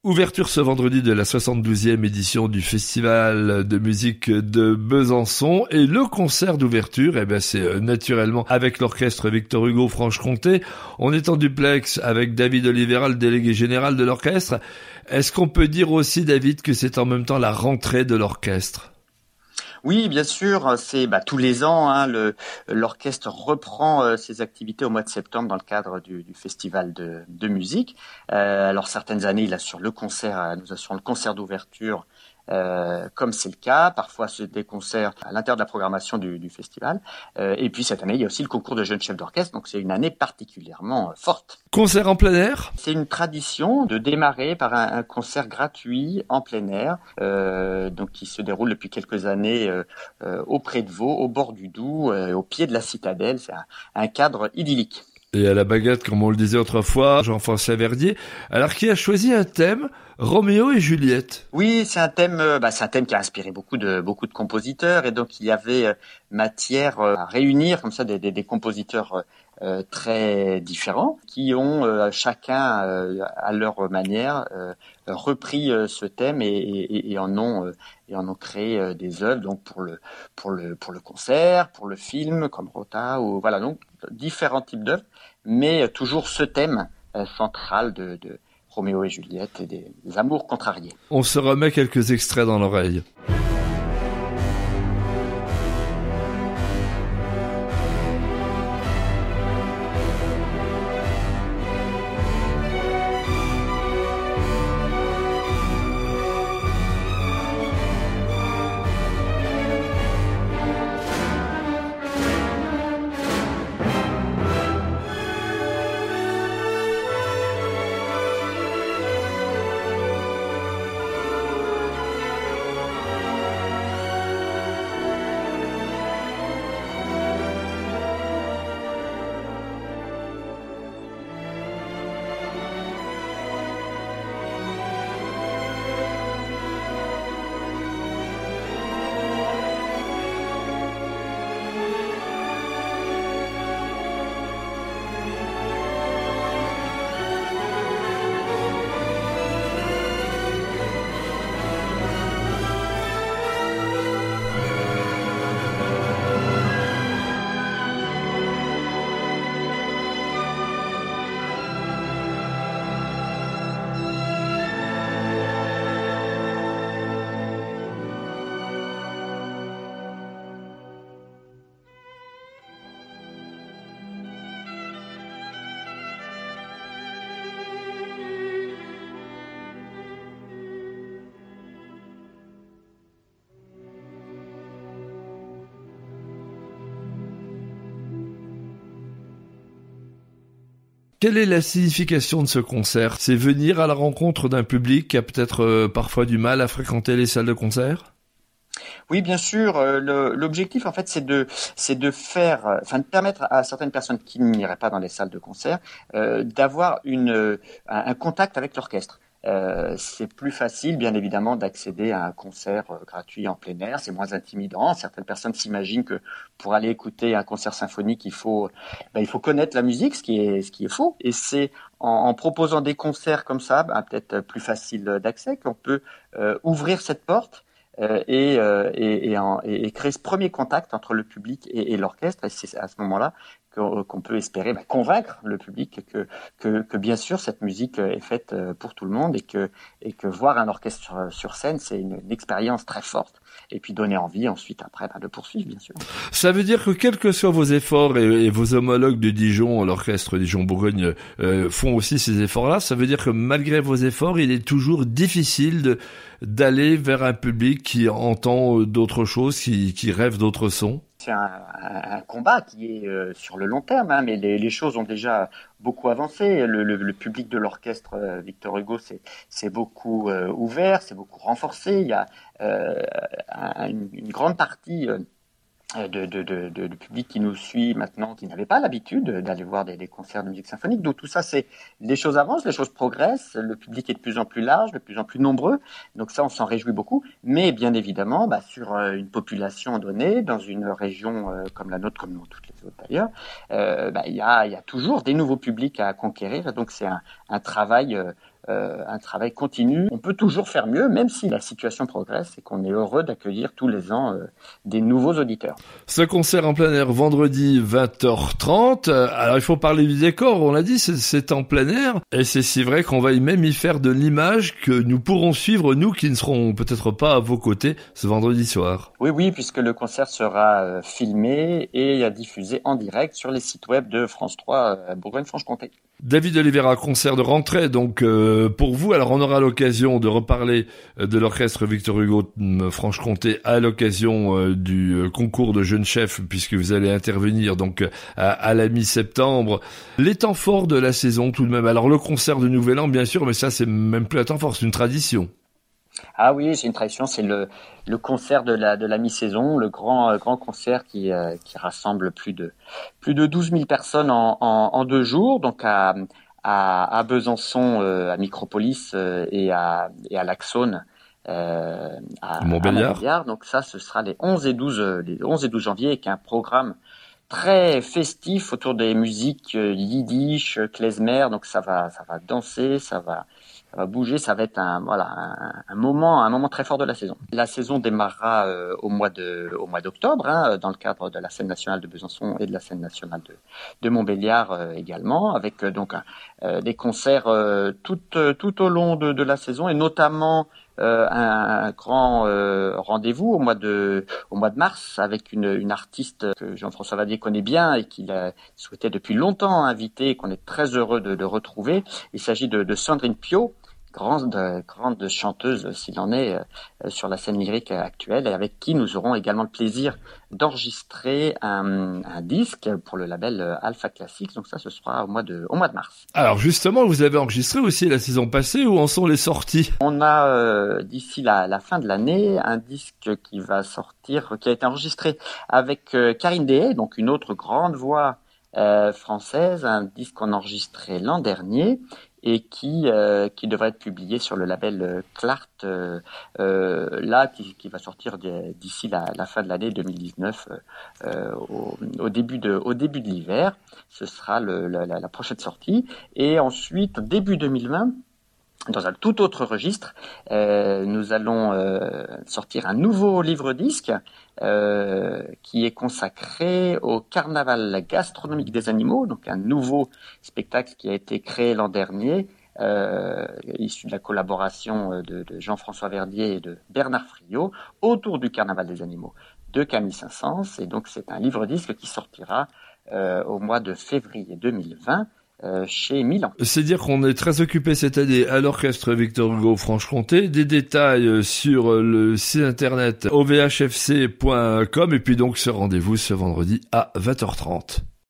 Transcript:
Ouverture ce vendredi de la 72e édition du Festival de musique de Besançon et le concert d'ouverture, c'est naturellement avec l'orchestre Victor Hugo Franche-Comté. On est en duplex avec David Oliveira, le délégué général de l'orchestre. Est-ce qu'on peut dire aussi, David, que c'est en même temps la rentrée de l'orchestre ? Oui, bien sûr, c'est tous les ans, l'orchestre reprend ses activités au mois de septembre dans le cadre du festival de musique. Alors certaines années, il assure le concert, nous assurons le concert d'ouverture. Comme c'est le cas, parfois c'est des concerts à l'intérieur de la programmation du festival. Et puis cette année, il y a aussi le concours de jeunes chefs d'orchestre, donc c'est une année particulièrement forte. Concert en plein air ? C'est une tradition de démarrer par un concert gratuit en plein air, donc qui se déroule depuis quelques années auprès de Vaud, au bord du Doubs, au pied de la citadelle. C'est un cadre idyllique. Et à la baguette, comme on le disait autrefois, Jean-François Verdier. Alors, qui a choisi un thème, Roméo et Juliette? Oui, c'est un thème qui a inspiré beaucoup de compositeurs, et donc il y avait matière à réunir comme ça des compositeurs très différents qui ont chacun à leur manière repris ce thème et en ont créé des œuvres, donc pour le concert, pour le film comme Rota, ou voilà, donc différents types d'œuvres, mais toujours ce thème central de Roméo et Juliette et des amours contrariés. On se remet quelques extraits dans l'oreille. Quelle est la signification de ce concert? C'est venir à la rencontre d'un public qui a peut-être parfois du mal à fréquenter les salles de concert? Oui, bien sûr. L'objectif, en fait, c'est de permettre à certaines personnes qui n'iraient pas dans les salles de concert d'avoir un contact avec l'orchestre. C'est plus facile, bien évidemment, d'accéder à un concert gratuit en plein air. C'est moins intimidant. Certaines personnes s'imaginent que pour aller écouter un concert symphonique, il faut connaître la musique, ce qui est faux. Et c'est en proposant des concerts comme ça, peut-être plus facile d'accès, qu'on peut ouvrir cette porte et créer ce premier contact entre le public et l'orchestre. Et c'est à ce moment-là qu'on peut espérer convaincre le public que bien sûr cette musique est faite pour tout le monde et que voir un orchestre sur scène, c'est une expérience très forte, et puis donner envie ensuite après de poursuivre, bien sûr. Ça veut dire que quels que soient vos efforts et vos homologues de Dijon, l'orchestre Dijon-Bourgogne font aussi ces efforts-là, ça veut dire que malgré vos efforts, il est toujours difficile d'aller vers un public qui entend d'autres choses, qui rêve d'autres sons? C'est un combat qui est sur le long terme, mais les choses ont déjà beaucoup avancé. Le public de l'orchestre Victor Hugo c'est beaucoup ouvert, c'est beaucoup renforcé. Il y a une grande partie de public qui nous suit maintenant, qui n'avait pas l'habitude d'aller voir des concerts de musique symphonique. Donc tout ça, les choses avancent, les choses progressent, le public est de plus en plus large, de plus en plus nombreux. Donc ça, on s'en réjouit beaucoup. Mais bien évidemment, sur une population donnée, dans une région comme la nôtre, comme dans toutes les autres d'ailleurs, il y a toujours des nouveaux publics à conquérir. Et donc c'est un travail un travail continu. On peut toujours faire mieux, même si la situation progresse et qu'on est heureux d'accueillir tous les ans des nouveaux auditeurs. Ce concert en plein air vendredi 20h30. Alors il faut parler du décor, on l'a dit, c'est en plein air et c'est si vrai qu'on va même y faire de l'image que nous pourrons suivre, nous qui ne serons peut-être pas à vos côtés ce vendredi soir. Oui, puisque le concert sera filmé et diffusé en direct sur les sites web de France 3 Bourgogne-Franche-Comté. David Oliveira, concert de rentrée donc pour vous. Alors on aura l'occasion de reparler de l'orchestre Victor Hugo Franche-Comté à l'occasion du concours de jeunes chefs, puisque vous allez intervenir donc à la mi-septembre. Les temps forts de la saison tout de même. Alors le concert de Nouvel An bien sûr, mais ça c'est même plus un temps fort, c'est une tradition. Ah oui, c'est une tradition, c'est le concert de la mi-saison, le grand concert qui rassemble plus de 12 000 personnes en 2 jours, donc à Besançon, à Micropolis et à l'Axone, à Montbéliard. Donc ça, ce sera les 11 et 12 janvier, avec un programme très festif autour des musiques yiddish, klezmer. Donc ça va danser, ça va bouger, ça va être un moment très fort de la saison. La saison démarrera au mois d'octobre, dans le cadre de la scène nationale de Besançon et de la scène nationale de Montbéliard également, avec des concerts tout au long de la saison, et notamment un grand rendez-vous au mois de mars avec une artiste que Jean-François Vadier connaît bien et qu'il a souhaité depuis longtemps inviter et qu'on est très heureux de retrouver. Il s'agit de Sandrine Piau, grande chanteuse s'il en est sur la scène lyrique actuelle, et avec qui nous aurons également le plaisir d'enregistrer un disque pour le label Alpha Classics. Donc ça, ce sera au mois de mars. Alors justement, vous avez enregistré aussi la saison passée, où en sont les sorties? On a d'ici la fin de l'année un disque qui va sortir, qui a été enregistré avec Karine Dehaye, donc une autre grande voix française, un disque qu'on a enregistré l'an dernier et qui devrait être publié sur le label Clart qui va sortir d'ici la fin de l'année 2019 au début de l'hiver. Ce sera la prochaine sortie, et ensuite début 2020, dans un tout autre registre, nous allons sortir un nouveau livre-disque qui est consacré au carnaval gastronomique des animaux, donc un nouveau spectacle qui a été créé l'an dernier, issu de la collaboration de Jean-François Verdier et de Bernard Friot, autour du carnaval des animaux de Camille Saint-Saëns. Et donc c'est un livre-disque qui sortira au mois de février 2020 chez Milan. C'est dire qu'on est très occupé cette année à l'orchestre Victor Hugo Franche-Comté. Des détails sur le site internet ovhfc.com, et puis donc ce rendez-vous ce vendredi à 20h30.